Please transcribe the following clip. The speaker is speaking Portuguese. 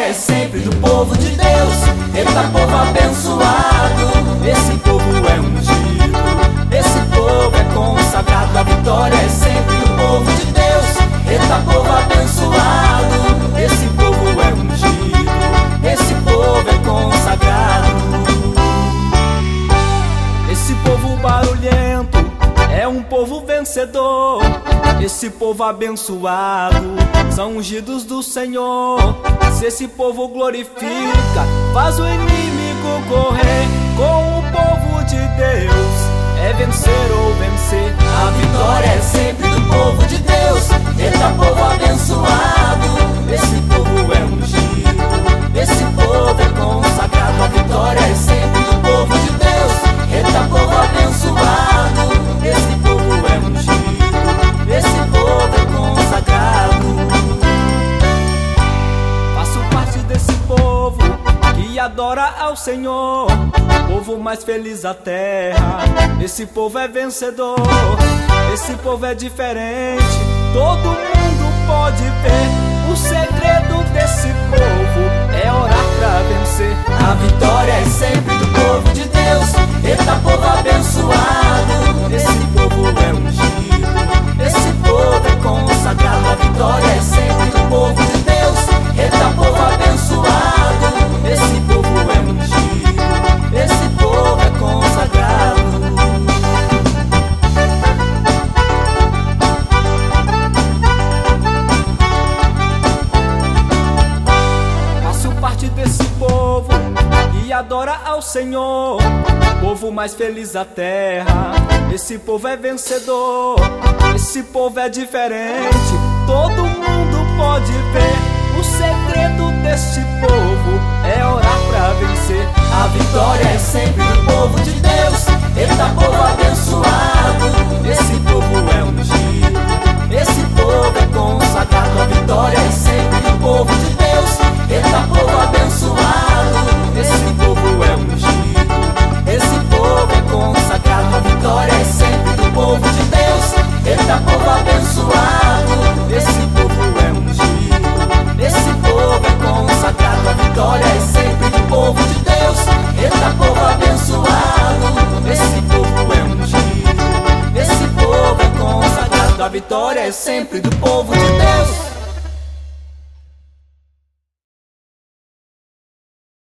é sempre do povo de Deus. Eita, povo abençoado, esse povo é ungido, esse povo é consagrado. A vitória é sempre do povo de Deus. Eita, povo abençoado, esse povo é ungido, esse povo é consagrado. Esse povo barulhento é um povo vencedor. Esse povo abençoado são ungidos do Senhor. Se esse povo glorifica, faz o inimigo correr. Com o povo de Deus é vencer ou vencer. A vitória é sempre do povo de Deus. Eita, povo abençoado, esse povo é ungido, esse povo é consagrado. A vitória é sempre do povo de Deus. Eita, povo abençoado, esse povo é ungido, esse povo é consagrado. Faço parte desse povo que adora ao Senhor, povo mais feliz da terra. Esse povo é vencedor, esse povo é diferente. Todo mundo pode ver. O segredo desse povo é orar pra vencer. A vitória é sempre do povo de Deus. Eita, povo abençoado, esse povo é ungido, esse povo é consagrado. A vitória é sempre do povo de Deus. Eita, povo abençoado, esse povo é ungido, esse povo é consagrado. Faço parte desse povo que adora ao Senhor, povo mais feliz da terra. Esse povo é vencedor, esse povo é diferente. Todo mundo pode ver. O segredo deste povo é orar pra vencer. A vitória é sempre do povo de Deus. Eita, povo abençoado, esse povo é ungido, esse povo é consagrado. A vitória é sempre do povo de Deus. Eita, povo abençoado, esse povo é ungido, esse povo é consagrado. A vitória é sempre do povo de Deus. Eita, povo abençoado, esse povo é ungido, esse povo é consagrado. A vitória é sempre do povo de Deus. Eita, povo abençoado, esse povo é ungido, esse povo é consagrado. A vitória é sempre do